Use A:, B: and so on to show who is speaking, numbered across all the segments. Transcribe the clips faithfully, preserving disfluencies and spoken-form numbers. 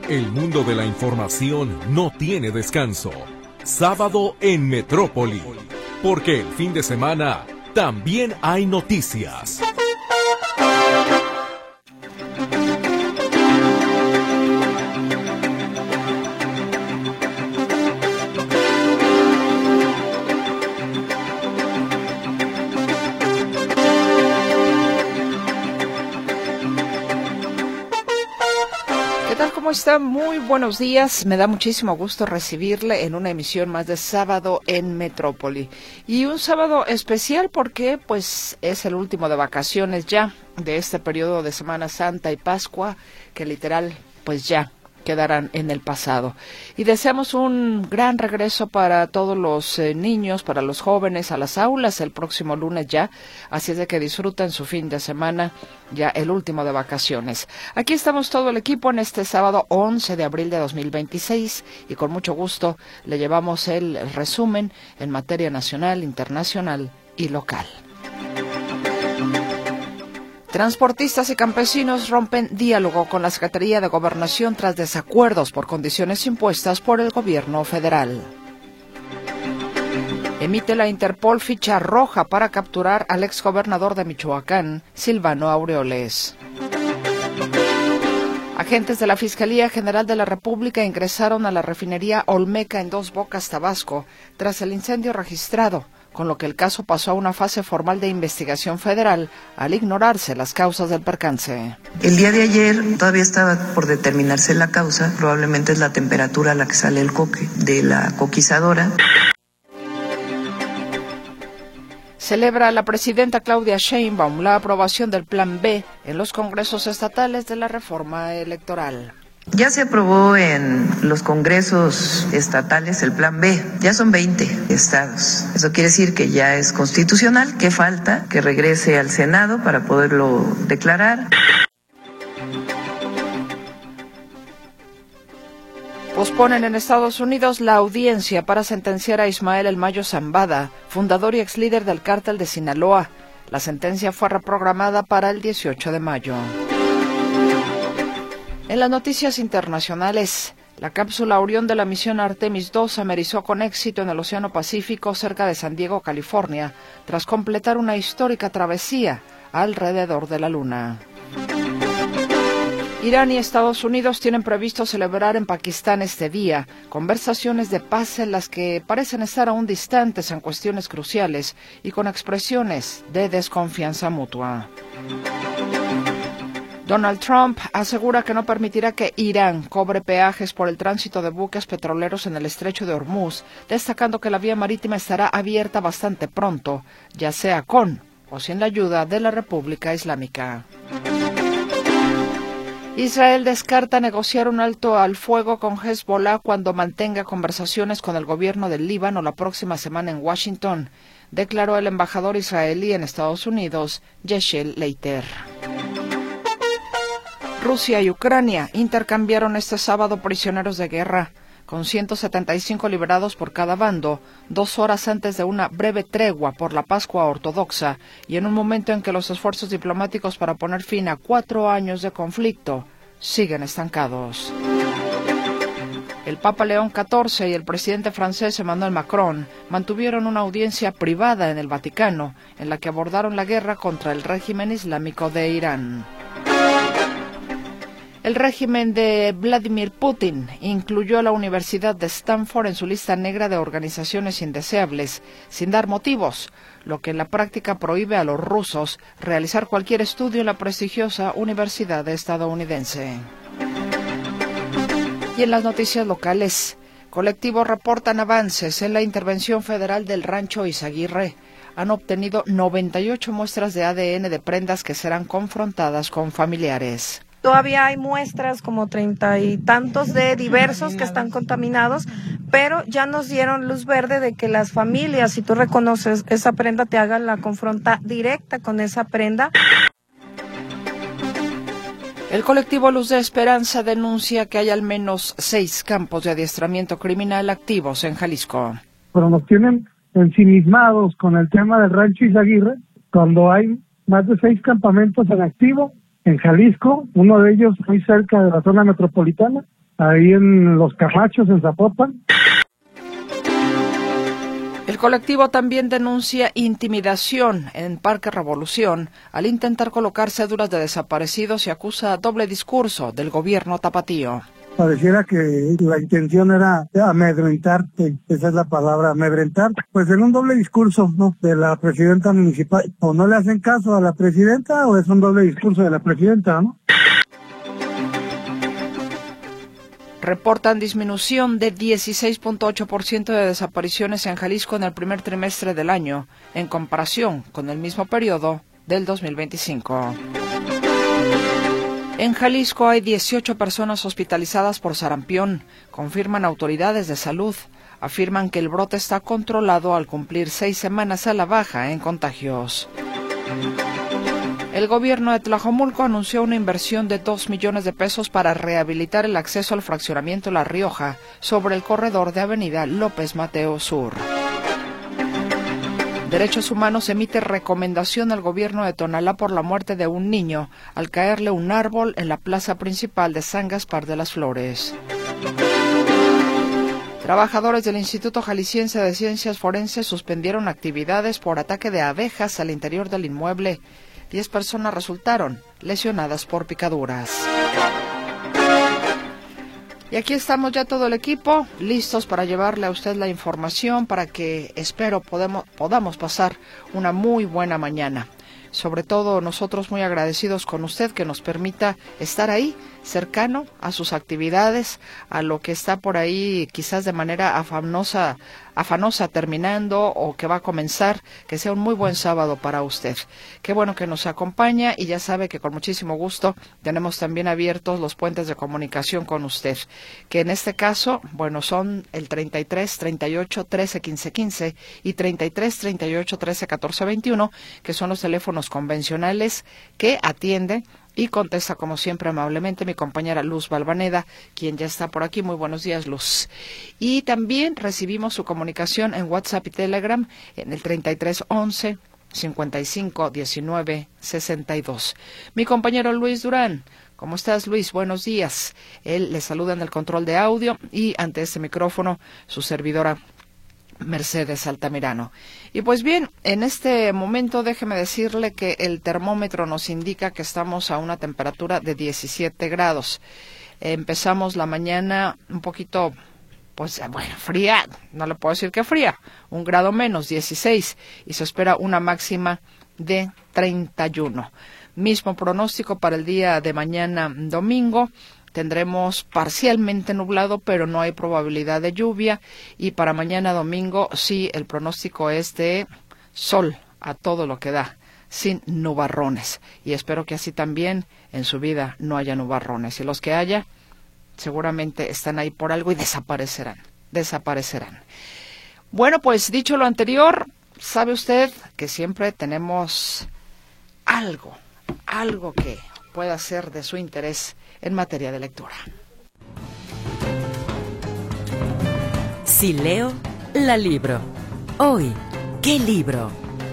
A: El mundo de la información no tiene descanso. Sábado en Metrópoli, porque el fin de semana también hay noticias.
B: ¿Cómo está? Muy buenos días. Me da muchísimo gusto recibirle en una emisión más de Sábado en Metrópoli. Y un sábado especial porque pues es el último de vacaciones ya de este periodo de Semana Santa y Pascua, que literal pues ya quedarán en el pasado. Y deseamos un gran regreso para todos los eh, niños, para los jóvenes a las aulas el próximo lunes ya, así es de que disfruten su fin de semana, ya el último de vacaciones. Aquí estamos todo el equipo en este sábado once de abril de dos mil veintiséis y con mucho gusto le llevamos el resumen en materia nacional, internacional y local. Transportistas y campesinos rompen diálogo con la Secretaría de Gobernación tras desacuerdos por condiciones impuestas por el gobierno federal. Emite la Interpol ficha roja para capturar al exgobernador de Michoacán, Silvano Aureoles. Agentes de la Fiscalía General de la República ingresaron a la refinería Olmeca en Dos Bocas, Tabasco, tras el incendio registrado, con lo que el caso pasó a una fase formal de investigación federal al ignorarse las causas del percance.
C: El día de ayer todavía estaba por determinarse la causa, probablemente es la temperatura a la que sale el coque de la coquizadora.
B: Celebra la presidenta Claudia Sheinbaum la aprobación del Plan B en los congresos estatales de la reforma electoral.
C: Ya se aprobó en los congresos estatales el Plan B, ya son veinte estados. Eso quiere decir que ya es constitucional. ¿Qué falta? Que regrese al Senado para poderlo declarar.
B: Posponen en Estados Unidos la audiencia para sentenciar a Ismael El Mayo Zambada, fundador y ex líder del cártel de Sinaloa. La sentencia fue reprogramada para el dieciocho de mayo. En las noticias internacionales, la cápsula Orión de la misión Artemis dos amerizó con éxito en el Océano Pacífico cerca de San Diego, California, tras completar una histórica travesía alrededor de la Luna. Irán y Estados Unidos tienen previsto celebrar en Pakistán este día conversaciones de paz en las que parecen estar aún distantes en cuestiones cruciales y con expresiones de desconfianza mutua. Donald Trump asegura que no permitirá que Irán cobre peajes por el tránsito de buques petroleros en el estrecho de Hormuz, destacando que la vía marítima estará abierta bastante pronto, ya sea con o sin la ayuda de la República Islámica. Israel descarta negociar un alto al fuego con Hezbollah cuando mantenga conversaciones con el gobierno del Líbano la próxima semana en Washington, declaró el embajador israelí en Estados Unidos, Yeshel Leiter. Rusia y Ucrania intercambiaron este sábado prisioneros de guerra, con ciento setenta y cinco liberados por cada bando, dos horas antes de una breve tregua por la Pascua ortodoxa y en un momento en que los esfuerzos diplomáticos para poner fin a cuatro años de conflicto siguen estancados. El Papa León catorce y el presidente francés Emmanuel Macron mantuvieron una audiencia privada en el Vaticano, en la que abordaron la guerra contra el régimen islámico de Irán. El régimen de Vladimir Putin incluyó a la Universidad de Stanford en su lista negra de organizaciones indeseables, sin dar motivos, lo que en la práctica prohíbe a los rusos realizar cualquier estudio en la prestigiosa universidad estadounidense. Y en las noticias locales, colectivos reportan avances en la intervención federal del rancho Izaguirre. Han obtenido noventa y ocho muestras de A D N de prendas que serán confrontadas con familiares.
D: Todavía hay muestras como treinta y tantos de diversos que están contaminados, pero ya nos dieron luz verde de que las familias, si tú reconoces esa prenda, te hagan la confronta directa con esa prenda.
B: El colectivo Luz de Esperanza denuncia que hay al menos seis campos de adiestramiento criminal activos en Jalisco.
E: Pero nos tienen ensimismados con el tema del rancho Izaguirre, cuando hay más de seis campamentos en activo en Jalisco, uno de ellos muy cerca de la zona metropolitana, ahí en Los Camachos, en Zapopan.
B: El colectivo también denuncia intimidación en Parque Revolución al intentar colocar cédulas de desaparecidos y acusa doble discurso del gobierno tapatío.
E: Pareciera que la intención era amedrentarte, esa es la palabra, amedrentar, pues en un doble discurso, ¿no?, de la presidenta municipal. O no le hacen caso a la presidenta o es un doble discurso de la presidenta, ¿no?
B: Reportan disminución de dieciséis punto ocho por ciento de desapariciones en Jalisco en el primer trimestre del año, en comparación con el mismo periodo del dos mil veinticinco. En Jalisco hay dieciocho personas hospitalizadas por sarampión, confirman autoridades de salud. Afirman que el brote está controlado al cumplir seis semanas a la baja en contagios. El gobierno de Tlajomulco anunció una inversión de dos millones de pesos para rehabilitar el acceso al fraccionamiento La Rioja sobre el corredor de Avenida López Mateos Sur. Derechos Humanos emite recomendación al gobierno de Tonalá por la muerte de un niño al caerle un árbol en la plaza principal de San Gaspar de las Flores. Trabajadores del Instituto Jalisciense de Ciencias Forenses suspendieron actividades por ataque de abejas al interior del inmueble. Diez personas resultaron lesionadas por picaduras. Y aquí estamos ya todo el equipo, listos para llevarle a usted la información para que, espero, podemos, podamos pasar una muy buena mañana. Sobre todo nosotros muy agradecidos con usted que nos permita estar ahí, cercano a sus actividades, a lo que está por ahí quizás de manera afanosa, afanosa terminando o que va a comenzar, que sea un muy buen sábado para usted. Qué bueno que nos acompaña y ya sabe que con muchísimo gusto tenemos también abiertos los puentes de comunicación con usted, que en este caso, bueno, son el treinta y tres, treinta y ocho, trece, quince, quince y treinta y tres, treinta y ocho, trece, catorce, veintiuno, que son los teléfonos convencionales que atiende y contesta como siempre amablemente mi compañera Luz Balvaneda, quien ya está por aquí. Muy buenos días, Luz. Y también recibimos su comunicación en WhatsApp y Telegram en el treinta y tres, once, cincuenta y cinco, diecinueve, sesenta y dos. Mi compañero Luis Durán. ¿Cómo estás, Luis? Buenos días. Él le saluda en el control de audio y ante este micrófono su servidora Mercedes Altamirano. Y pues bien, en este momento déjeme decirle que el termómetro nos indica que estamos a una temperatura de diecisiete grados. Empezamos la mañana un poquito, pues bueno, fría, no le puedo decir que fría, un grado menos, dieciséis, y se espera una máxima de treinta y uno. Mismo pronóstico para el día de mañana domingo. Tendremos parcialmente nublado, pero no hay probabilidad de lluvia. Y para mañana domingo, sí, el pronóstico es de sol a todo lo que da, sin nubarrones. Y espero que así también en su vida no haya nubarrones. Y los que haya, seguramente están ahí por algo y desaparecerán, desaparecerán. Bueno, pues dicho lo anterior, sabe usted que siempre tenemos algo, algo que pueda ser de su interés en materia de lectura.
F: Si leo, la libro. Hoy, ¿qué libro?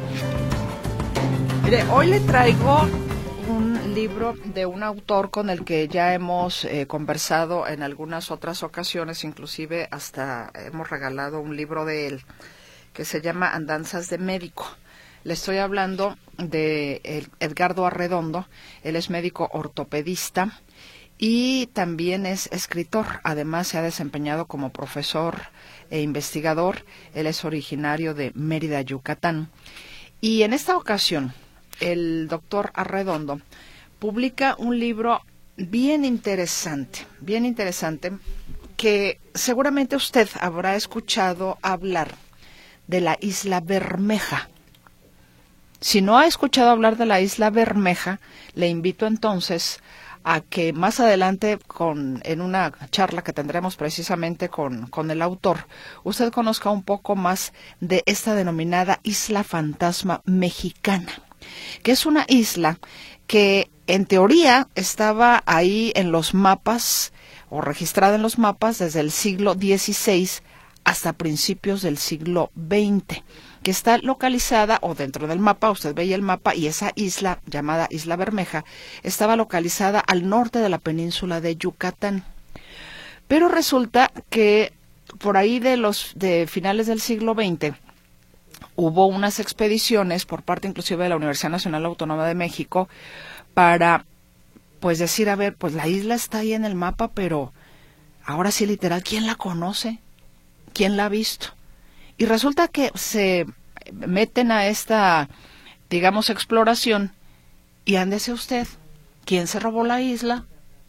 B: Mire, hoy le traigo un libro de un autor con el que ya hemos eh, conversado en algunas otras ocasiones, inclusive hasta hemos regalado un libro de él que se llama Andanzas de Médico. Le estoy hablando de Edgardo Arredondo. Él es médico ortopedista y también es escritor. Además se ha desempeñado como profesor e investigador. Él es originario de Mérida, Yucatán. Y en esta ocasión, el doctor Arredondo publica un libro bien interesante, bien interesante, que seguramente usted habrá escuchado hablar de la Isla Bermeja. Si no ha escuchado hablar de la Isla Bermeja, le invito entonces a que más adelante, con, en una charla que tendremos precisamente con, con el autor, usted conozca un poco más de esta denominada Isla Fantasma Mexicana, que es una isla que en teoría estaba ahí en los mapas o registrada en los mapas desde el siglo dieciséis hasta principios del siglo veinte. Que está localizada, o dentro del mapa, usted veía el mapa, y esa isla, llamada Isla Bermeja, estaba localizada al norte de la península de Yucatán. Pero resulta que por ahí de los de finales del siglo veinte hubo unas expediciones por parte inclusive de la Universidad Nacional Autónoma de México para pues decir, a ver, pues la isla está ahí en el mapa, pero ahora sí literal, ¿quién la conoce? ¿Quién la ha visto? Y resulta que se meten a esta, digamos, exploración y ándese usted, ¿quién se robó la isla?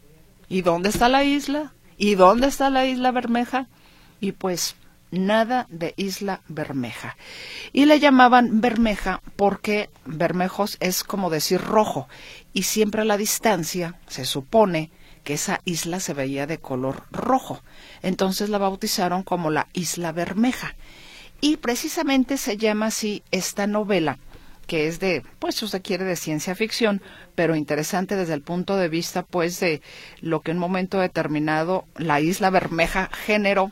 B: ¿Y dónde está la isla? ¿Y dónde está la isla Bermeja? Y pues nada de Isla Bermeja. Y le llamaban Bermeja porque Bermejos es como decir rojo, y siempre a la distancia se supone que esa isla se veía de color rojo. Entonces la bautizaron como la Isla Bermeja. Y precisamente se llama así esta novela, que es de, pues usted quiere de ciencia ficción, pero interesante desde el punto de vista, pues, de lo que en un momento determinado la Isla Bermeja generó.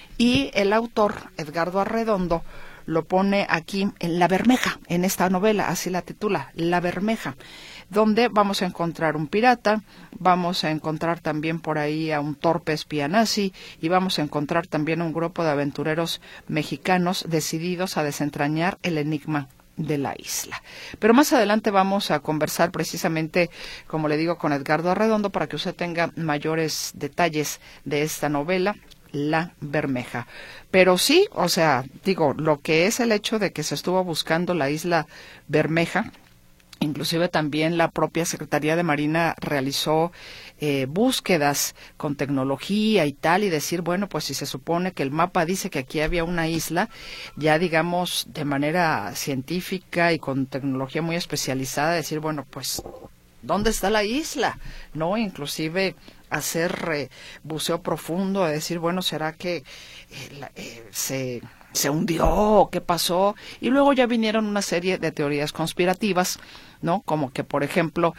B: Y el autor, Edgardo Arredondo, lo pone aquí en La Bermeja, en esta novela, así la titula, La Bermeja, donde vamos a encontrar un pirata, vamos a encontrar también por ahí a un torpe espía nazi y vamos a encontrar también un grupo de aventureros mexicanos decididos a desentrañar el enigma de la isla. Pero más adelante vamos a conversar precisamente, como le digo, con Edgardo Arredondo para que usted tenga mayores detalles de esta novela, La Bermeja. Pero sí, o sea, digo, lo que es el hecho de que se estuvo buscando la isla Bermeja, inclusive también la propia Secretaría de Marina realizó eh, búsquedas con tecnología y tal, y decir, bueno, pues si se supone que el mapa dice que aquí había una isla, ya digamos de manera científica y con tecnología muy especializada, decir, bueno, pues, ¿dónde está la isla? ¿No? Inclusive hacer eh, buceo profundo, de decir, bueno, ¿será que eh, la, eh, se... se hundió, qué pasó? Y luego ya vinieron una serie de teorías conspirativas, ¿no? Como que, por ejemplo,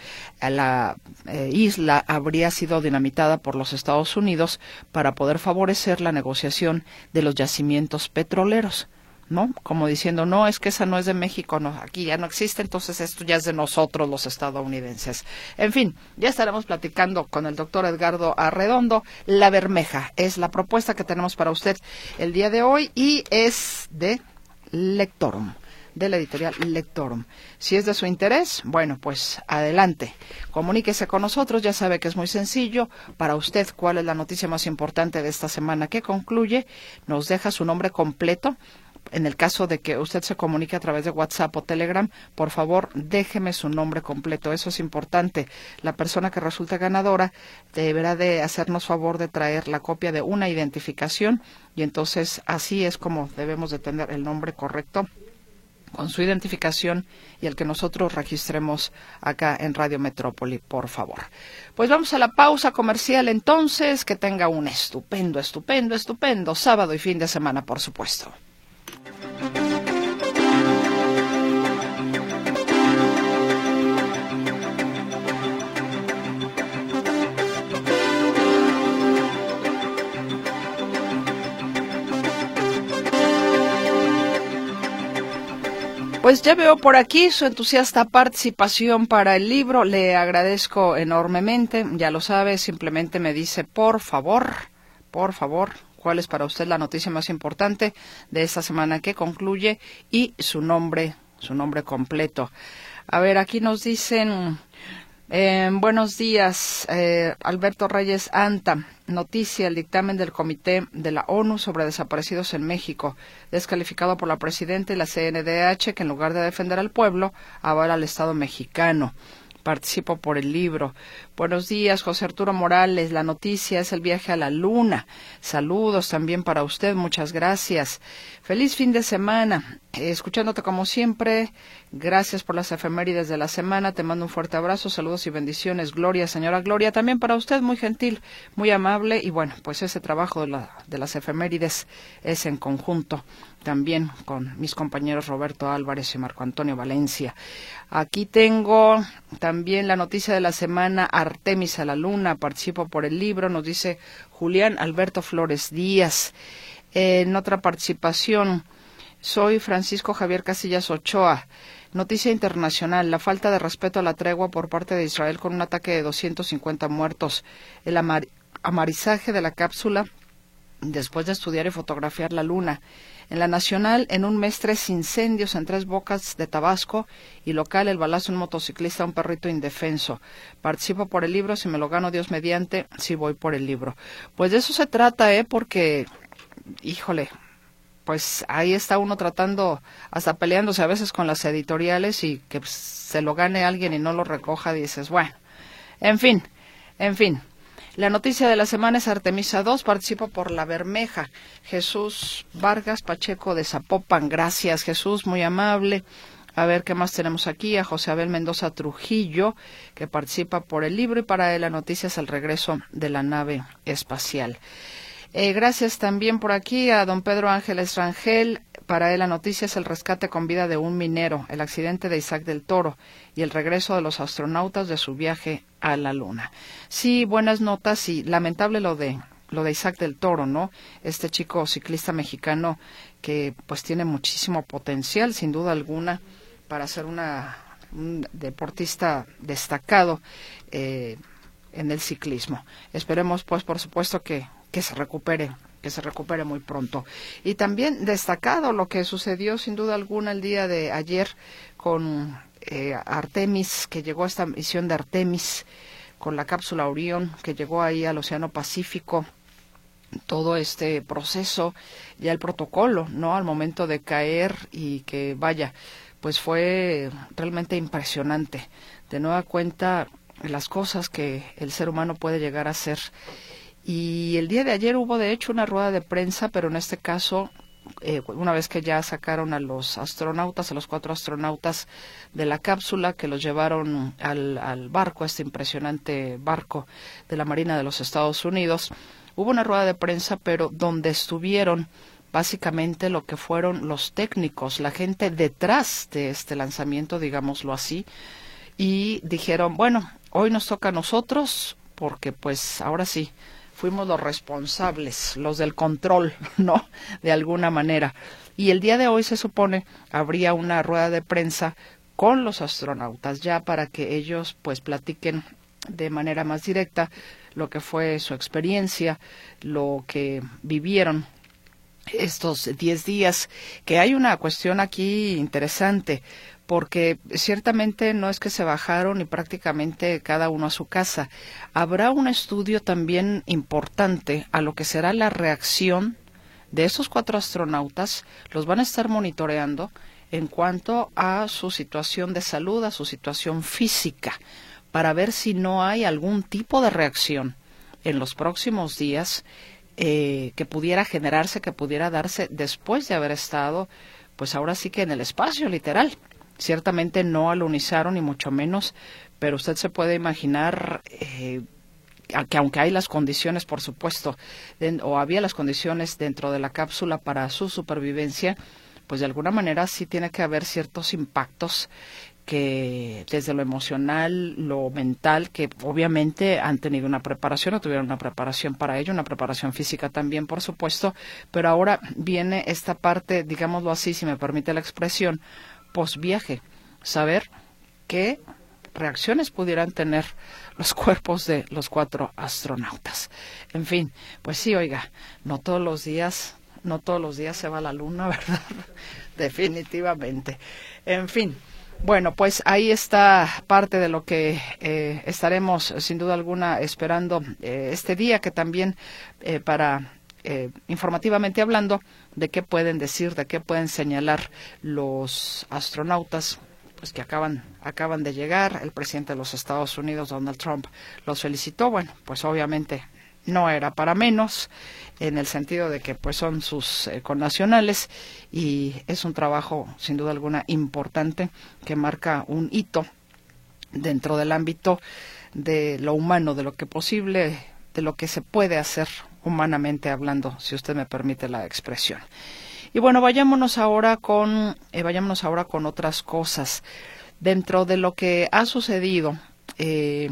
B: la eh, isla habría sido dinamitada por los Estados Unidos para poder favorecer la negociación de los yacimientos petroleros, ¿no? Como diciendo, no, es que esa no es de México, no, aquí ya no existe, entonces esto ya es de nosotros los estadounidenses. En fin, ya estaremos platicando con el doctor Edgardo Arredondo. La Bermeja es la propuesta que tenemos para usted el día de hoy y es de Lectorum, de la editorial Lectorum. Si es de su interés, bueno, pues adelante, comuníquese con nosotros, ya sabe que es muy sencillo. Para usted, ¿cuál es la noticia más importante de esta semana que concluye? Nos deja su nombre completo. En el caso de que usted se comunique a través de WhatsApp o Telegram, por favor, déjeme su nombre completo. Eso es importante. La persona que resulte ganadora deberá de hacernos favor de traer la copia de una identificación y entonces así es como debemos de tener el nombre correcto con su identificación y el que nosotros registremos acá en Radio Metrópoli, por favor. Pues vamos a la pausa comercial entonces. Que tenga un estupendo, estupendo, estupendo sábado y fin de semana, por supuesto. Pues ya veo por aquí su entusiasta participación para el libro. Le agradezco enormemente. Ya lo sabe, simplemente me dice, por favor, por favor, cuál es para usted la noticia más importante de esta semana que concluye y su nombre, su nombre completo. A ver, aquí nos dicen, eh, buenos días, eh, Alberto Reyes Anta. Noticia, el dictamen del Comité de la ONU sobre desaparecidos en México, descalificado por la presidenta y la C N D H, que en lugar de defender al pueblo, avala al Estado mexicano. Participo por el libro. Buenos días, José Arturo Morales. La noticia es el viaje a la luna. Saludos también para usted. Muchas gracias. Feliz fin de semana. Eh, escuchándote como siempre. Gracias por las efemérides de la semana. Te mando un fuerte abrazo. Saludos y bendiciones. Gloria, señora Gloria. También para usted, muy gentil, muy amable. Y bueno, pues ese trabajo de, la, de las efemérides es en conjunto también con mis compañeros Roberto Álvarez y Marco Antonio Valencia. Aquí tengo también la noticia de la semana, Artemis a la luna. Participo por el libro, nos dice Julián Alberto Flores Díaz. En otra participación, soy Francisco Javier Casillas Ochoa. Noticia internacional, la falta de respeto a la tregua por parte de Israel con un ataque de doscientos cincuenta muertos. El, amar amarizaje de la cápsula después de estudiar y fotografiar la luna. En la nacional, en un mes, tres incendios en Tres Bocas de Tabasco, y local, el balazo de un motociclista a un perrito indefenso. Participo por el libro, si me lo gano Dios mediante, sí voy por el libro. Pues de eso se trata, ¿eh? Porque, híjole, pues ahí está uno tratando, hasta peleándose a veces con las editoriales, y que se lo gane alguien y no lo recoja, dices, bueno, en fin, en fin. La noticia de la semana es Artemisa dos, participo por La Bermeja. Jesús Vargas Pacheco de Zapopan, gracias Jesús, muy amable. A ver qué más tenemos aquí, a José Abel Mendoza Trujillo, que participa por el libro, y para él la noticia es el regreso de la nave espacial. Eh, gracias también por aquí a don Pedro Ángeles Rangel. Para él la noticia es el rescate con vida de un minero, el accidente de Isaac del Toro y el regreso de los astronautas de su viaje a la Luna. Sí, buenas notas, y lamentable lo de lo de Isaac del Toro, ¿no? Este chico ciclista mexicano que pues tiene muchísimo potencial, sin duda alguna, para ser una un deportista destacado eh, en el ciclismo. Esperemos, pues, por supuesto, que que se recupere, que se recupere muy pronto. Y también destacado lo que sucedió sin duda alguna el día de ayer con eh, Artemis, que llegó a esta misión de Artemis con la cápsula Orión, que llegó ahí al Océano Pacífico. Todo este proceso, ya el protocolo, ¿no? Al momento de caer, y que vaya, pues fue realmente impresionante. De nueva cuenta, las cosas que el ser humano puede llegar a hacer. Y el día de ayer hubo de hecho una rueda de prensa, pero en este caso, eh, una vez que ya sacaron a los astronautas, a los cuatro astronautas de la cápsula, que los llevaron al, al barco, este impresionante barco de la Marina de los Estados Unidos, hubo una rueda de prensa, pero donde estuvieron básicamente lo que fueron los técnicos, la gente detrás de este lanzamiento, digámoslo así, y dijeron, bueno, hoy nos toca a nosotros, porque pues ahora sí, fuimos los responsables, los del control, ¿no? De alguna manera. Y el día de hoy se supone habría una rueda de prensa con los astronautas, ya para que ellos pues platiquen de manera más directa lo que fue su experiencia, lo que vivieron estos diez días, que hay una cuestión aquí interesante, porque ciertamente no es que se bajaron y prácticamente cada uno a su casa. Habrá un estudio también importante a lo que será la reacción de esos cuatro astronautas. Los van a estar monitoreando en cuanto a su situación de salud, a su situación física, para ver si no hay algún tipo de reacción en los próximos días eh, que pudiera generarse, que pudiera darse después de haber estado, pues ahora sí que en el espacio, literal. Ciertamente no alunizaron, ni mucho menos, pero usted se puede imaginar eh, que aunque hay las condiciones, por supuesto, de, o había las condiciones dentro de la cápsula para su supervivencia, pues de alguna manera sí tiene que haber ciertos impactos que desde lo emocional, lo mental, que obviamente han tenido una preparación o tuvieron una preparación para ello, una preparación física también, por supuesto, pero ahora viene esta parte, digámoslo así, si me permite la expresión, posviaje, saber qué reacciones pudieran tener los cuerpos de los cuatro astronautas. En fin, pues sí, oiga, no todos los días, no todos los días se va a la luna, ¿verdad? Definitivamente. En fin, bueno, pues ahí está parte de lo que eh, estaremos sin duda alguna esperando eh, este día, que también eh, para eh, informativamente hablando, de qué pueden decir, de qué pueden señalar los astronautas pues que acaban acaban de llegar. El presidente de los Estados Unidos, Donald Trump, los felicitó. Bueno, pues obviamente no era para menos, en el sentido de que pues son sus eh, connacionales, y es un trabajo sin duda alguna importante que marca un hito dentro del ámbito de lo humano, de lo que posible, de lo que se puede hacer humanamente hablando, si usted me permite la expresión. Y bueno, vayámonos ahora con eh, vayámonos ahora con otras cosas. Dentro de lo que ha sucedido eh,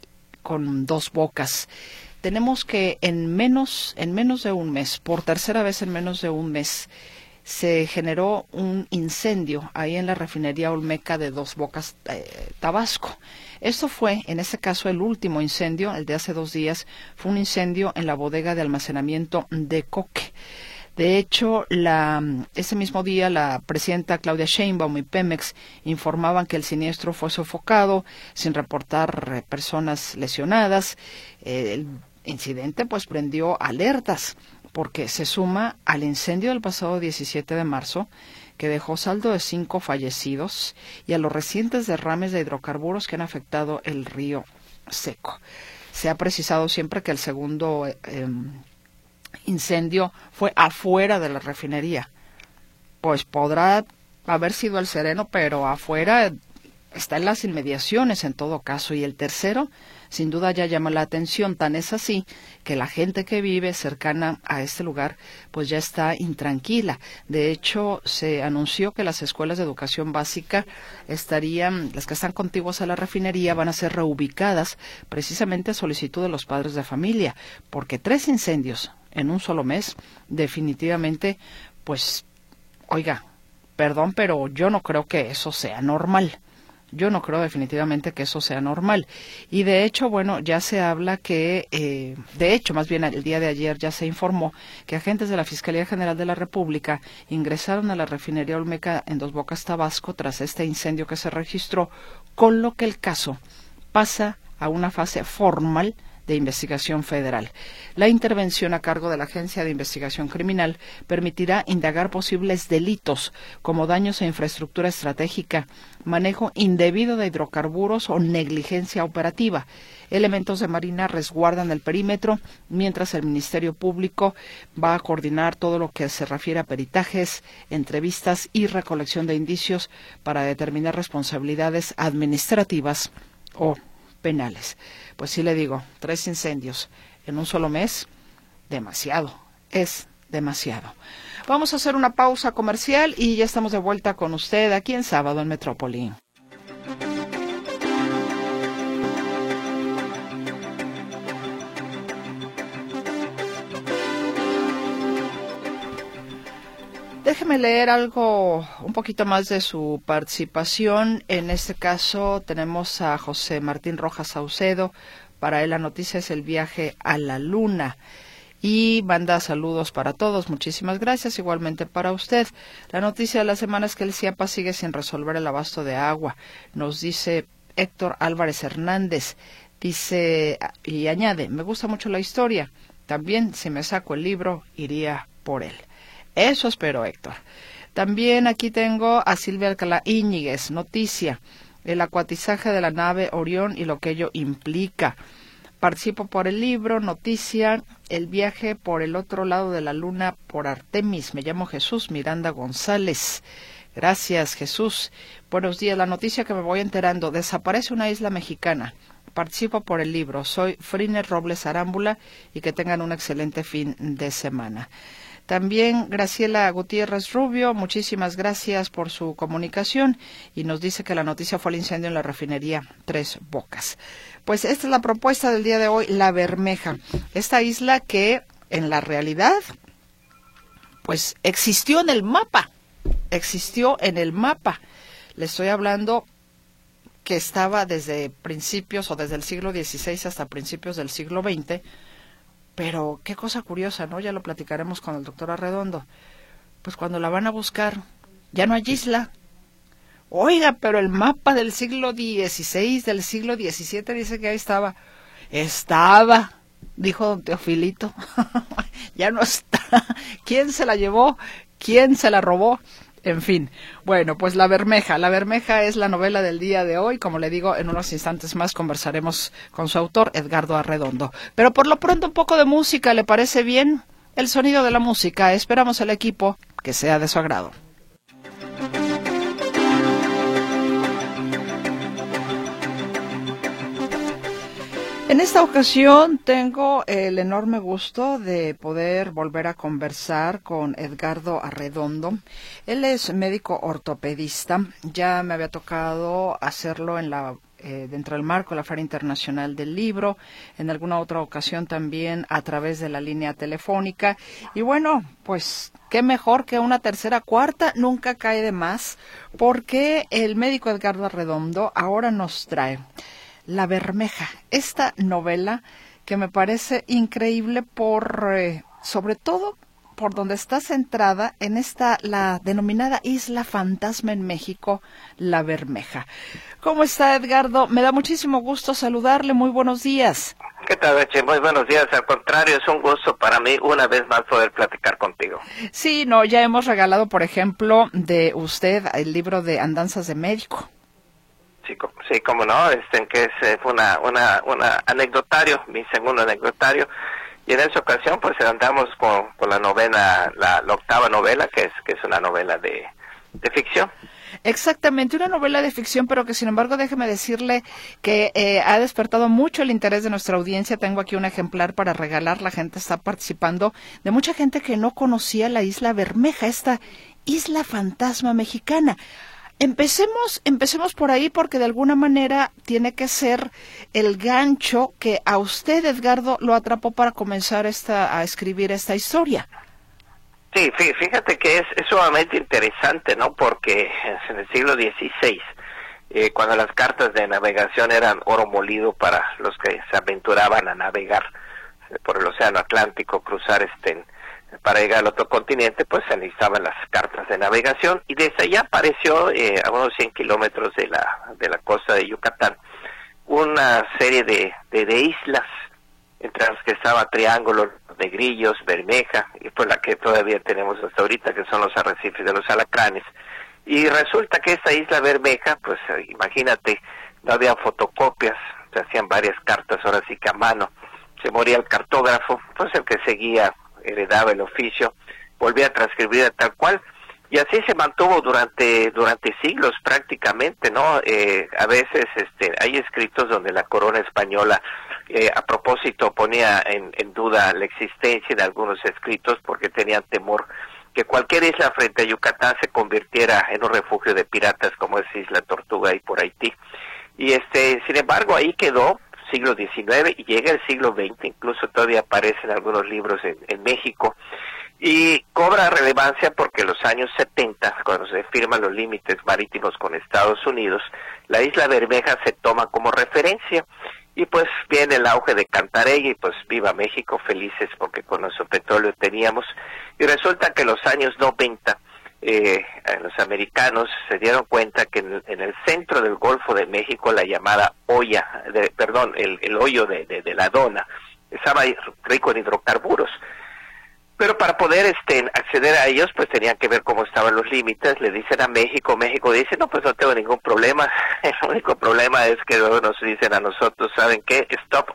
B: con Dos Bocas, tenemos que en menos en menos de un mes, por tercera vez en menos de un mes, se generó un incendio ahí en la refinería Olmeca de Dos Bocas, eh, Tabasco. Esto fue, en este caso, el último incendio, el de hace dos días, fue un incendio en la bodega de almacenamiento de Coque. De hecho, la, ese mismo día la presidenta Claudia Sheinbaum y Pemex informaban que el siniestro fue sofocado sin reportar eh, personas lesionadas. Eh, el incidente pues prendió alertas porque se suma al incendio del pasado diecisiete de marzo que dejó saldo de cinco fallecidos y a los recientes derrames de hidrocarburos que han afectado el río Seco. Se ha precisado siempre que el segundo eh, eh, incendio fue afuera de la refinería. Pues podrá haber sido el Sereno, pero afuera está en las inmediaciones en todo caso. Y el tercero, sin duda ya llama la atención, tan es así que la gente que vive cercana a este lugar pues ya está intranquila. De hecho, se anunció que las escuelas de educación básica estarían, las que están contiguas a la refinería, van a ser reubicadas precisamente a solicitud de los padres de familia, porque tres incendios en un solo mes, definitivamente, pues, oiga, perdón, pero yo no creo que eso sea normal. Yo no creo definitivamente que eso sea normal. Y de hecho, bueno, ya se habla que, eh, de hecho, más bien el día de ayer ya se informó que agentes de la Fiscalía General de la República ingresaron a la refinería Olmeca en Dos Bocas, Tabasco, tras este incendio que se registró, con lo que el caso pasa a una fase formal de investigación federal. La intervención a cargo de la Agencia de Investigación Criminal permitirá indagar posibles delitos como daños a infraestructura estratégica, manejo indebido de hidrocarburos o negligencia operativa. Elementos de Marina resguardan el perímetro, mientras el Ministerio Público va a coordinar todo lo que se refiere a peritajes, entrevistas y recolección de indicios para determinar responsabilidades administrativas o penales. Pues sí le digo, tres incendios en un solo mes, demasiado, es demasiado. Vamos a hacer una pausa comercial y ya estamos de vuelta con usted aquí en Sábado en Metrópoli. Déjeme leer algo, un poquito más de su participación. En este caso tenemos a José Martín Rojas Saucedo. Para él la noticia es el viaje a la luna. Y manda saludos para todos. Muchísimas gracias. Igualmente para usted. La noticia de la semana es que el Ciapa sigue sin resolver el abasto de agua. Nos dice Héctor Álvarez Hernández. Dice y añade, me gusta mucho la historia. También si me saco el libro, iría por él. Eso espero, Héctor. También aquí tengo a Silvia Alcalá Íñiguez, noticia, el acuatizaje de la nave Orión y lo que ello implica. Participo por el libro, noticia, el viaje por el otro lado de la luna por Artemis. Me llamo Jesús Miranda González. Gracias, Jesús. Buenos días. La noticia que me voy enterando, desaparece una isla mexicana. Participo por el libro. Soy Friner Robles Arámbula y que tengan un excelente fin de semana. También Graciela Gutiérrez Rubio, muchísimas gracias por su comunicación y nos dice que la noticia fue el incendio en la refinería Tres Bocas. Pues esta es la propuesta del día de hoy, La Bermeja. Esta isla que en la realidad pues existió en el mapa, existió en el mapa. Le estoy hablando que estaba desde principios o desde el siglo dieciséis hasta principios del siglo veinte. Pero qué cosa curiosa, ¿no? Ya lo platicaremos con el doctor Arredondo. Pues cuando la van a buscar, ya no hay isla. Oiga, pero el mapa del siglo dieciséis, del siglo diecisiete, dice que ahí estaba. Estaba, dijo don Teofilito. Ya no está. ¿Quién se la llevó? ¿Quién se la robó? En fin, bueno, pues La Bermeja. La Bermeja es la novela del día de hoy. Como le digo, en unos instantes más conversaremos con su autor, Edgardo Arredondo. Pero por lo pronto un poco de música, ¿le parece bien? El sonido de la música. Esperamos el equipo que sea de su agrado. En esta ocasión tengo el enorme gusto de poder volver a conversar con Edgardo Arredondo. Él es médico ortopedista. Ya me había tocado hacerlo en la eh, dentro del marco de la Feria Internacional del Libro, en alguna otra ocasión también a través de la línea telefónica. Y bueno, pues qué mejor que una tercera, cuarta, nunca cae de más, porque el médico Edgardo Arredondo ahora nos trae La Bermeja, esta novela que me parece increíble por, eh, sobre todo, por donde está centrada en esta, la denominada Isla Fantasma en México, La Bermeja. ¿Cómo está, Edgardo? Me da muchísimo gusto saludarle, muy buenos días.
G: ¿Qué tal, Eche? Muy buenos días. Al contrario, es un gusto para mí una vez más poder platicar contigo.
B: Sí, no, ya hemos regalado, por ejemplo, de usted el libro de Andanzas de Médico.
G: Sí, sí, cómo no, este, que es una, una, una anecdotario, mi segundo anecdotario, y en esa ocasión pues andamos con, con la novena, la, la octava novela, que es, que es una novela de, de ficción.
B: Exactamente, una novela de ficción, pero que sin embargo déjeme decirle que eh, ha despertado mucho el interés de nuestra audiencia. Tengo aquí un ejemplar para regalar, la gente está participando, de mucha gente que no conocía la Isla Bermeja, esta isla fantasma mexicana. Empecemos, empecemos por ahí porque de alguna manera tiene que ser el gancho que a usted, Edgardo, lo atrapó para comenzar esta, a escribir esta historia.
G: Sí, fíjate que es, es sumamente interesante, ¿no? Porque en el siglo dieciséis, eh, cuando las cartas de navegación eran oro molido para los que se aventuraban a navegar por el océano Atlántico, cruzar este para llegar al otro continente, pues se necesitaban las cartas de navegación, y desde allá apareció eh, a unos cien kilómetros de la de la costa de Yucatán una serie de, de, de islas, entre las que estaba Triángulo, Negrillos, Bermeja, y pues la que todavía tenemos hasta ahorita, que son los arrecifes de los alacranes. Y resulta que esta isla Bermeja, pues imagínate, no había fotocopias, se hacían varias cartas, ahora sí que a mano, se moría el cartógrafo, pues el que seguía heredaba el oficio, volvía a transcribir tal cual, y así se mantuvo durante durante siglos prácticamente, ¿no? Eh, a veces este hay escritos donde la corona española eh, a propósito ponía en, en duda la existencia de algunos escritos porque tenían temor que cualquier isla frente a Yucatán se convirtiera en un refugio de piratas como es Isla Tortuga y por Haití. Y este, sin embargo, ahí quedó siglo diecinueve y llega el siglo veinte, incluso todavía aparecen algunos libros en, en México, y cobra relevancia porque en los años setenta, cuando se firman los límites marítimos con Estados Unidos, la isla Bermeja se toma como referencia, y pues viene el auge de Cantaregui, y pues viva México, felices porque con nuestro petróleo teníamos, y resulta que en los años noventa, Eh, los americanos se dieron cuenta que en, en el centro del Golfo de México, la llamada olla, de, perdón, el, el hoyo de, de, de la Dona, estaba rico en hidrocarburos. Pero para poder este, acceder a ellos, pues tenían que ver cómo estaban los límites. Le dicen a México, México dice, no, pues no tengo ningún problema. El único problema es que luego nos dicen a nosotros, ¿saben qué? Stop,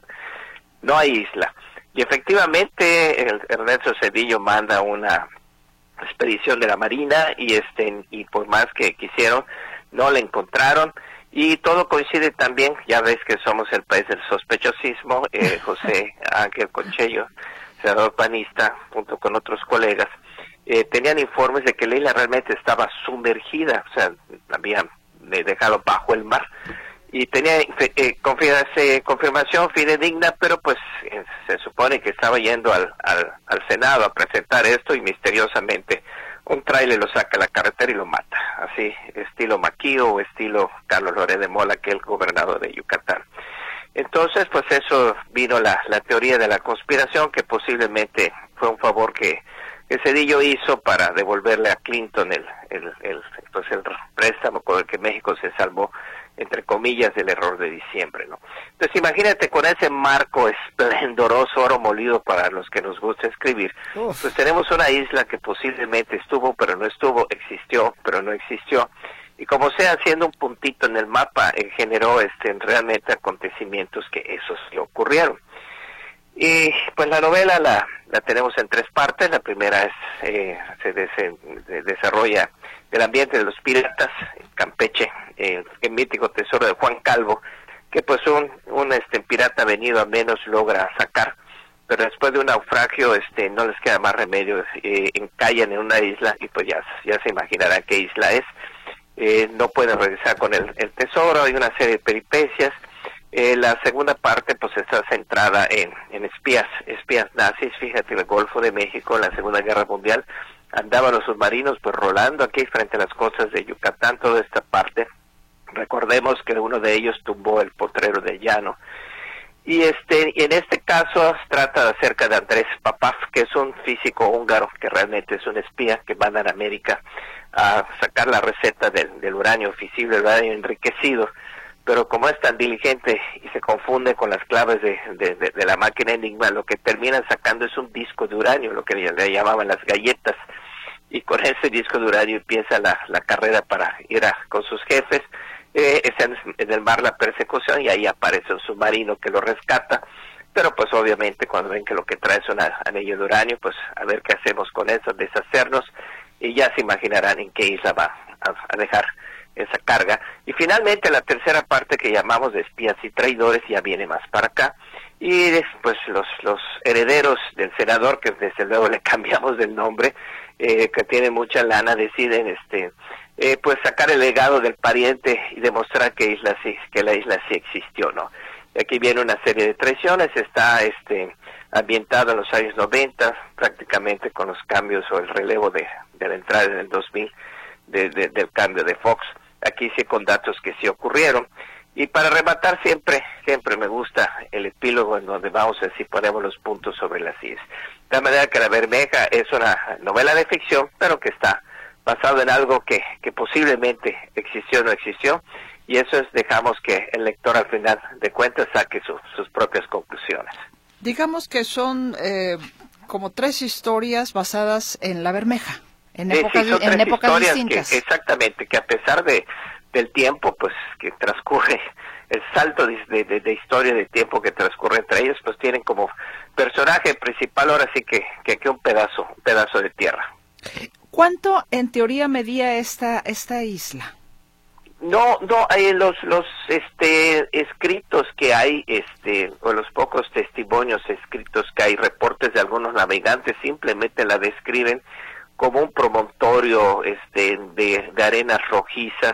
G: no hay isla. Y efectivamente, el, Ernesto Zedillo manda una expedición de la Marina y este y por más que quisieron no la encontraron, y todo coincide también, ya ves que somos el país del sospechosismo. eh, José Ángel Conchello, senador panista, junto con otros colegas, eh, tenían informes de que la isla realmente estaba sumergida, o sea, la habían dejado bajo el mar, y tenía eh, confirmación, confirmación fidedigna, pero pues eh, se supone que estaba yendo al, al, al Senado a presentar esto, y misteriosamente un tráiler lo saca a la carretera y lo mata, así, estilo Maquío o estilo Carlos Loret de Mola, que es el gobernador de Yucatán. Entonces, pues eso vino la, la teoría de la conspiración, que posiblemente fue un favor que, que Zedillo hizo para devolverle a Clinton el, el, el, pues el préstamo con el que México se salvó, entre comillas, del error de diciembre, ¿no? Entonces imagínate, con ese marco esplendoroso, oro molido para los que nos gusta escribir, Uf. pues tenemos una isla que posiblemente estuvo, pero no estuvo, existió, pero no existió, y como sea, haciendo un puntito en el mapa, eh, generó este realmente acontecimientos que esos sí ocurrieron. Y pues la novela la, la tenemos en tres partes. La primera es eh, se, de, se de, desarrolla el ambiente de los piratas en Campeche, eh, el mítico tesoro de Juan Calvo, que pues un, un este pirata venido a menos logra sacar, pero después de un naufragio este no les queda más remedio, eh, encallan en una isla y pues ya, ya se imaginarán qué isla es. Eh, no pueden regresar con el, el tesoro, hay una serie de peripecias. Eh, la segunda parte pues está centrada en, en espías, espías nazis. Fíjate, el Golfo de México en la Segunda Guerra Mundial andaban los submarinos pues rolando aquí frente a las costas de Yucatán, toda esta parte Recordemos que uno de ellos tumbó el Potrero del Llano. Y este, y en este caso trata acerca de Andrés Papaf, que es un físico húngaro, que realmente es un espía que manda a América a sacar la receta del, del uranio fisible, el uranio enriquecido, pero como es tan diligente y se confunde con las claves de, de, de, de la máquina Enigma, lo que terminan sacando es un disco de uranio, lo que le, le llamaban las galletas, y con ese disco de uranio empieza la, la carrera para ir a, con sus jefes. Eh, es en, en el mar la persecución, y ahí aparece un submarino que lo rescata, pero pues obviamente cuando ven que lo que trae es un anillo de uranio, pues a ver qué hacemos con eso, deshacernos, y ya se imaginarán en qué isla va a, a dejar esa carga. Y finalmente la tercera parte, que llamamos de espías y traidores, ya viene más para acá, y pues los los herederos del senador, que desde luego le cambiamos del nombre, eh, que tiene mucha lana, deciden este eh, pues sacar el legado del pariente y demostrar que isla sí, que la isla sí existió, ¿no? Y aquí viene una serie de traiciones. Está este ambientado en los años noventa, prácticamente con los cambios o el relevo de, de la entrada en el dos mil de, de, del cambio de Fox. Aquí sí con datos que sí ocurrieron. Y para rematar siempre, siempre me gusta el epílogo, en donde vamos a decir, ponemos los puntos sobre las íes. De la manera que La Bermeja es una novela de ficción, pero que está basado en algo que, que posiblemente existió o no existió, y eso es, dejamos que el lector al final de cuentas saque su, sus propias conclusiones.
B: Digamos que son eh, como tres historias basadas en La Bermeja, en épocas,
G: sí, son
B: en
G: tres
B: épocas
G: historias
B: distintas.
G: Que, exactamente, que a pesar de del tiempo pues que transcurre, el salto de, de, de historia de tiempo que transcurre entre ellos, pues tienen como personaje principal ahora sí que, que, que un pedazo, un pedazo de tierra.
B: ¿Cuánto en teoría medía esta esta isla?
G: No, no, hay los los este escritos que hay, este o los pocos testimonios escritos que hay, reportes de algunos navegantes, simplemente la describen como un promontorio este de, de arenas rojizas.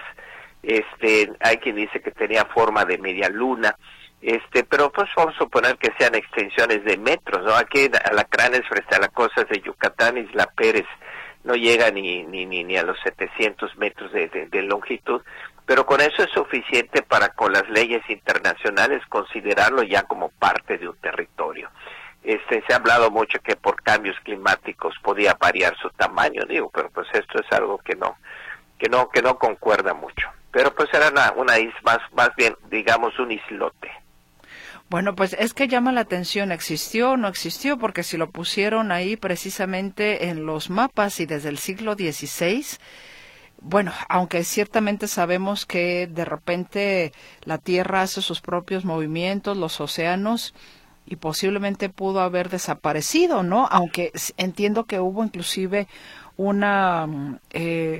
G: Este, hay quien dice que tenía forma de media luna, este, pero pues vamos a suponer que sean extensiones de metros, ¿no? Aquí Alacranes frente a las costas de Yucatán, Isla Pérez, no llega ni ni ni, ni a los setecientos metros de, de, de longitud, pero con eso es suficiente para, con las leyes internacionales, considerarlo ya como parte de un territorio. Este, se ha hablado mucho que por cambios climáticos podía variar su tamaño, digo, pero pues esto es algo que no, que no, que no concuerda mucho. Pero pues era una, una isla, más, más bien, digamos, un islote.
B: Bueno, pues es que llama la atención, ¿existió o no existió? Porque si lo pusieron ahí precisamente en los mapas y desde el siglo dieciséis, bueno, aunque ciertamente sabemos que de repente la Tierra hace sus propios movimientos, los océanos, y posiblemente pudo haber desaparecido, ¿no? Aunque entiendo que hubo inclusive una eh,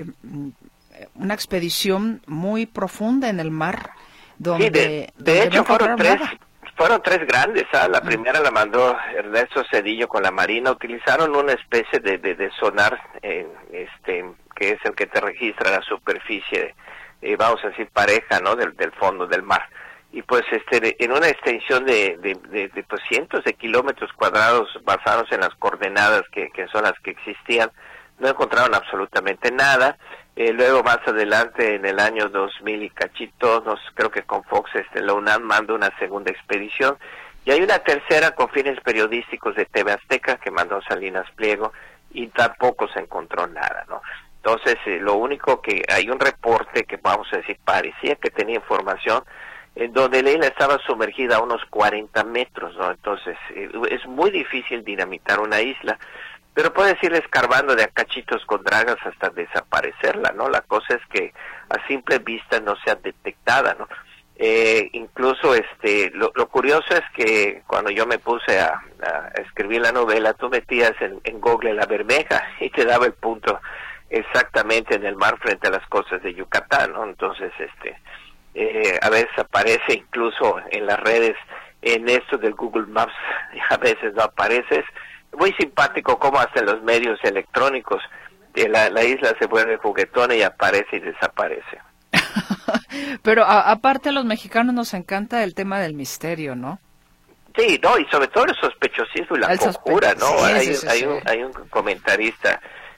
B: una expedición muy profunda en el mar, donde...
G: Sí, de, de hecho fueron tres, fueron tres grandes, ¿ah? La primera la mandó Ernesto Zedillo con la Marina. Utilizaron una especie de, de, de sonar, eh, este, que es el que te registra la superficie, eh, vamos a decir pareja, ¿no? Del, del fondo del mar. Y pues este en una extensión de, de, de, de pues, cientos de kilómetros cuadrados basados en las coordenadas que, que son las que existían, no encontraron absolutamente nada. Eh, luego más adelante, en el año dos mil y cachito, nos, creo que con Fox, este, la UNAM manda una segunda expedición, y hay una tercera con fines periodísticos de T V Azteca que mandó Salinas Pliego, y tampoco se encontró nada, ¿no? Entonces, eh, lo único que hay un reporte que, vamos a decir, parecía que tenía información, en donde la isla estaba sumergida a unos cuarenta metros, ¿no? Entonces, eh, es muy difícil dinamitar una isla, pero puedes ir escarbando de a cachitos con dragas hasta desaparecerla, ¿no? La cosa es que a simple vista no sea detectada, ¿no? Eh, incluso, este, lo, lo curioso es que cuando yo me puse a, a escribir la novela, tú metías en, en Google La Bermeja y te daba el punto exactamente en el mar frente a las costas de Yucatán, ¿no? Entonces, este, eh, a veces aparece incluso en las redes, en esto del Google Maps, y a veces no apareces. Muy simpático cómo hasta en los medios electrónicos eh, la, la isla se vuelve juguetona y aparece y desaparece.
B: Pero a, aparte a los mexicanos nos encanta el tema del misterio, ¿no?
G: Sí, no, y sobre todo el sospechosismo y la
B: el
G: conjura,
B: sospe-
G: ¿no?
B: sí,
G: hay,
B: sí, sí,
G: hay,
B: sí.
G: Un, hay un comentarista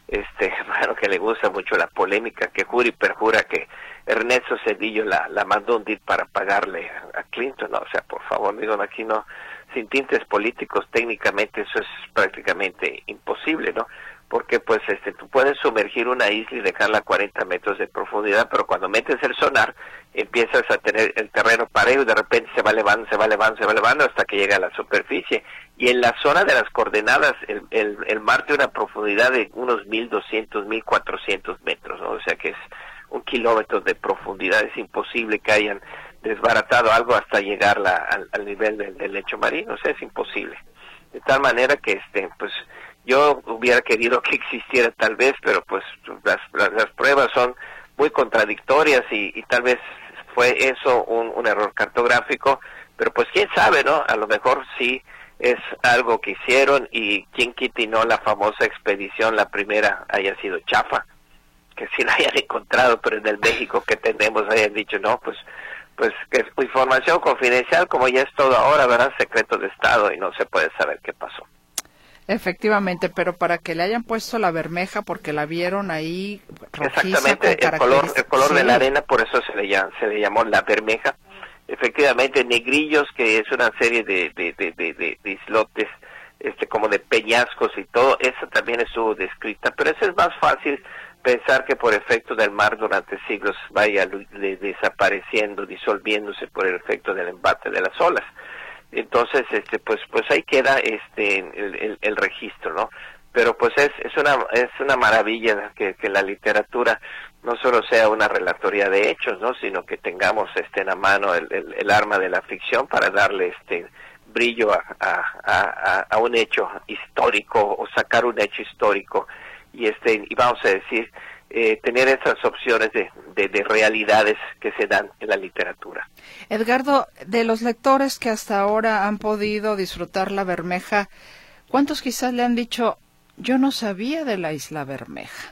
G: este, bueno, que le gusta mucho la polémica, que jura y perjura que Ernesto Zedillo la, la mandó hundir para pagarle a Clinton, ¿no? O sea, por favor, digo, aquí no, sin tintes políticos, técnicamente eso es prácticamente imposible, ¿no? Porque pues este tú puedes sumergir una isla y dejarla a cuarenta metros de profundidad, pero cuando metes el sonar empiezas a tener el terreno parejo y de repente se va elevando, se va elevando, se va elevando hasta que llega a la superficie. Y en la zona de las coordenadas el, el, el mar tiene una profundidad de unos mil doscientos, mil cuatrocientos metros, ¿no? O sea que es un kilómetro de profundidad, es imposible que hayan desbaratado algo hasta llegar la, al, al nivel del, del lecho marino, o sea, es imposible. De tal manera que este pues yo hubiera querido que existiera tal vez, pero pues las, las, las pruebas son muy contradictorias y, y tal vez fue eso un, un error cartográfico, pero pues quién sabe, ¿no? A lo mejor sí es algo que hicieron y quién quita y no la famosa expedición, la primera, haya sido chafa, que sí la hayan encontrado, pero en el México que tenemos hayan dicho, no, pues pues que información confidencial, como ya es todo ahora, ¿verdad? Secreto de Estado y no se puede saber qué pasó.
B: Efectivamente, pero para que le hayan puesto la bermeja porque la vieron ahí rojiza.
G: Exactamente, el color, el color sí. de la arena, por eso se le, llama, se le llamó la bermeja. Efectivamente, Negrillos, que es una serie de, de, de, de, de, de islotes, este, como de peñascos y todo, esa también estuvo descrita, pero eso es más fácil pensar que por efecto del mar durante siglos vaya de, desapareciendo, disolviéndose por el efecto del embate de las olas. Entonces, este, pues, pues ahí queda este el, el, el registro, ¿no? Pero pues es, es una, es una maravilla que, que la literatura no solo sea una relatoría de hechos, ¿no? Sino que tengamos este en la mano el, el, el arma de la ficción para darle este brillo a, a, a, a un hecho histórico o sacar un hecho histórico y este y vamos a decir eh, tener esas opciones de, de, de realidades que se dan en la literatura.
B: Edgardo, de los lectores que hasta ahora han podido disfrutar la Bermeja, ¿cuántos quizás le han dicho, yo no sabía de la Isla Bermeja?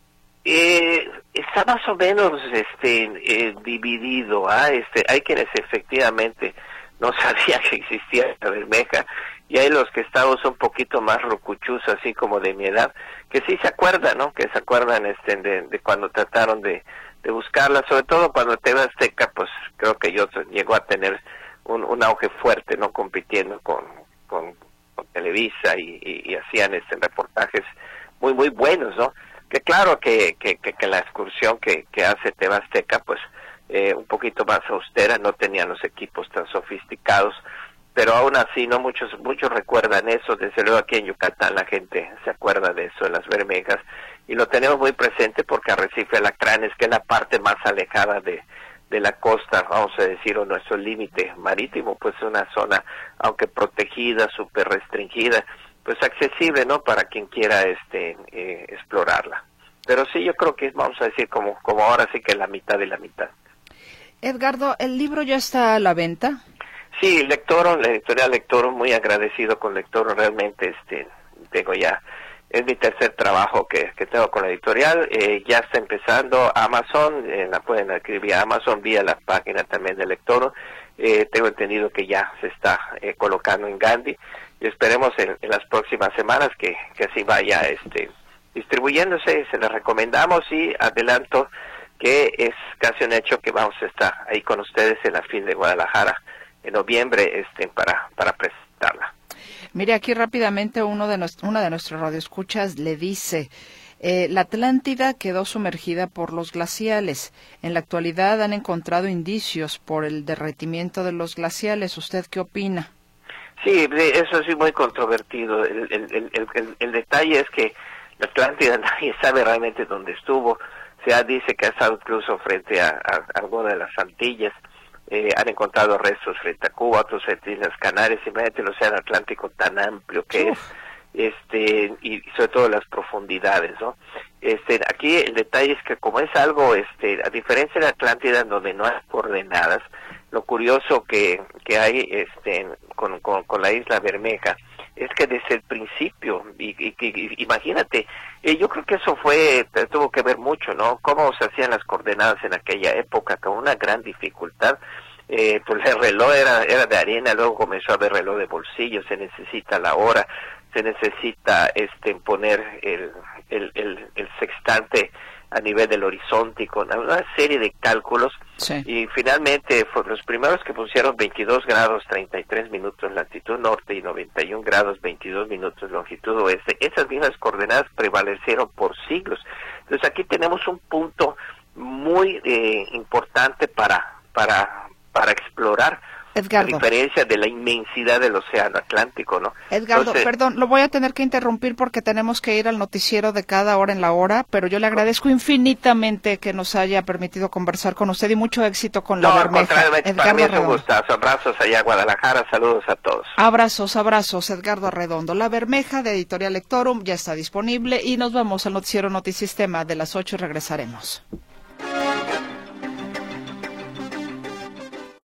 G: Eh, está más o menos este eh, dividido, ¿ah? este hay quienes efectivamente no sabían que existía la Bermeja y hay los que estamos un poquito más rocuchus, así como de mi edad, que sí se acuerdan, ¿no? Que se acuerdan este de, de cuando trataron de, de buscarla, sobre todo cuando T V Azteca, pues creo que yo llegó a tener un, un auge fuerte, ¿no? Compitiendo con, con, con Televisa y, y, y hacían este reportajes muy muy buenos, ¿no? Que claro que, que, que, que la excursión que, que hace T V Azteca, pues eh, un poquito más austera, no tenían los equipos tan sofisticados, pero aún así no muchos muchos recuerdan eso. Desde luego aquí en Yucatán la gente se acuerda de eso, de las Bermejas, y lo tenemos muy presente porque Arrecife Alacranes, que es la parte más alejada de, de la costa, vamos a decir, o nuestro límite marítimo, pues es una zona, aunque protegida, súper restringida, pues accesible, ¿no? Para quien quiera este eh, explorarla. Pero sí, yo creo que vamos a decir como como ahora sí que la mitad de la mitad.
B: Edgardo, ¿el libro ya está a la venta?
G: Sí, Lectoro, la editorial Lectoro, muy agradecido con Lectoro, realmente este tengo ya, es mi tercer trabajo que, que tengo con la editorial, eh, ya está empezando Amazon, eh, la pueden adquirir vía Amazon, vía la página también de Lectoro, eh, tengo entendido que ya se está eh, colocando en Gandhi, y esperemos en, en las próximas semanas que, que así vaya este distribuyéndose, se les recomendamos y adelanto que es casi un hecho que vamos a estar ahí con ustedes en la FIL de Guadalajara en noviembre este para para presentarla.
B: Mire, aquí rápidamente uno de nuestro, una de nuestros radioescuchas le dice, eh, la Atlántida quedó sumergida por los glaciales. En la actualidad han encontrado indicios por el derretimiento de los glaciales. ¿Usted qué opina?
G: Sí, eso sí muy controvertido. El, el, el, el, el detalle es que la Atlántida nadie sabe realmente dónde estuvo. Se dice que ha estado incluso frente a, a, a alguna de las Antillas. Eh, han encontrado restos frente a Cuba, otros frente a Islas Canarias. Imagínate el océano Atlántico tan amplio que Uf. es, este y sobre todo las profundidades, ¿no? Este, aquí el detalle es que como es algo, este, a diferencia de la Atlántida, en donde no hay coordenadas, lo curioso que que hay, este, con con, con la Isla Bermeja, es que desde el principio, y, y, y imagínate, eh, yo creo que eso fue, tuvo que ver mucho, ¿no? Cómo se hacían las coordenadas en aquella época, con una gran dificultad, eh, pues el reloj era, era de arena, luego comenzó a haber reloj de bolsillo, se necesita la hora, se necesita este poner el, el, el, el sextante a nivel del horizonte y con una serie de cálculos.
B: Sí.
G: Y finalmente fueron los primeros que pusieron veintidós grados treinta y tres minutos latitud norte y noventa y un grados veintidós minutos longitud oeste. Esas mismas coordenadas prevalecieron por siglos. Entonces aquí tenemos un punto muy eh, importante para para para explorar.
B: Edgardo.
G: A diferencia de la inmensidad del océano Atlántico, ¿no?
B: Edgardo,
G: Entonces,
B: perdón, lo voy a tener que interrumpir porque tenemos que ir al noticiero de cada hora en la hora, pero yo le agradezco infinitamente que nos haya permitido conversar con usted y mucho éxito con la
G: no,
B: bermeja.
G: al contrario, para mí es un gustazo. Abrazos allá a Guadalajara, saludos a todos.
B: Abrazos, abrazos, Edgardo Arredondo. La bermeja de Editorial Lectorum ya está disponible y nos vamos al noticiero Notisistema de las ocho y regresaremos.